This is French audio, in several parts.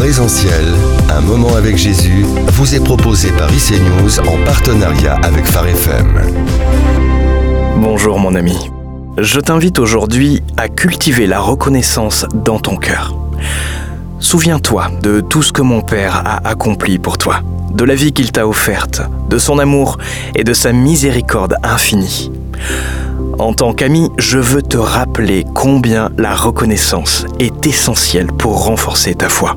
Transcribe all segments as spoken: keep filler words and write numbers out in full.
Présentiel, un moment avec Jésus, vous est proposé par I C News en partenariat avec Phare F M. Bonjour mon ami. Je t'invite aujourd'hui à cultiver la reconnaissance dans ton cœur. Souviens-toi de tout ce que mon Père a accompli pour toi, de la vie qu'il t'a offerte, de son amour et de sa miséricorde infinie. En tant qu'ami, je veux te rappeler combien la reconnaissance est essentielle pour renforcer ta foi.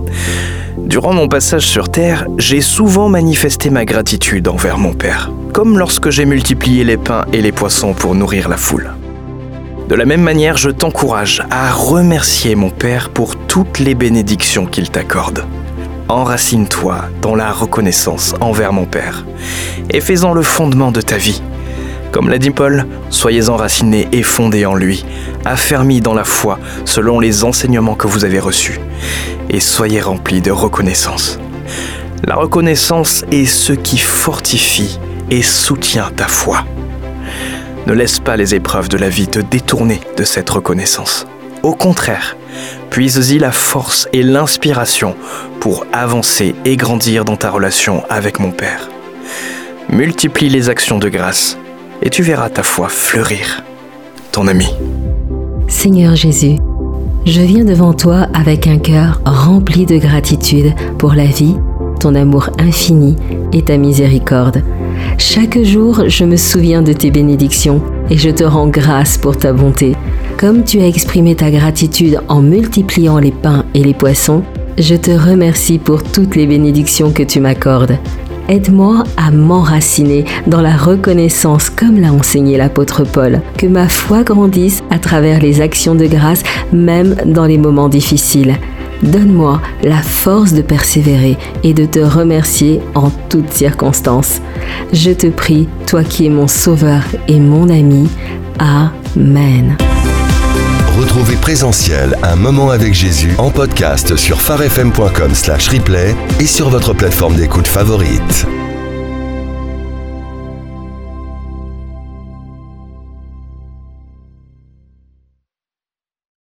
Durant mon passage sur Terre, j'ai souvent manifesté ma gratitude envers mon Père, comme lorsque j'ai multiplié les pains et les poissons pour nourrir la foule. De la même manière, je t'encourage à remercier mon Père pour toutes les bénédictions qu'il t'accorde. Enracine-toi dans la reconnaissance envers mon Père et fais-en le fondement de ta vie. Comme l'a dit Paul, soyez enracinés et fondés en lui, affermis dans la foi selon les enseignements que vous avez reçus, et soyez remplis de reconnaissance. La reconnaissance est ce qui fortifie et soutient ta foi. Ne laisse pas les épreuves de la vie te détourner de cette reconnaissance. Au contraire, puise-y la force et l'inspiration pour avancer et grandir dans ta relation avec mon Père. Multiplie les actions de grâce et tu verras ta foi fleurir. Ton ami. Seigneur Jésus, je viens devant toi avec un cœur rempli de gratitude pour la vie, ton amour infini et ta miséricorde. Chaque jour, je me souviens de tes bénédictions et je te rends grâce pour ta bonté. Comme tu as exprimé ta gratitude en multipliant les pains et les poissons, je te remercie pour toutes les bénédictions que tu m'accordes. Aide-moi à m'enraciner dans la reconnaissance comme l'a enseigné l'apôtre Paul, que ma foi grandisse à travers les actions de grâce, même dans les moments difficiles. Donne-moi la force de persévérer et de te remercier en toutes circonstances. Je te prie, toi qui es mon sauveur et mon ami. Amen. Retrouvez Présentiel, un moment avec Jésus en podcast sur pharefm point com slash replay et sur votre plateforme d'écoute favorite.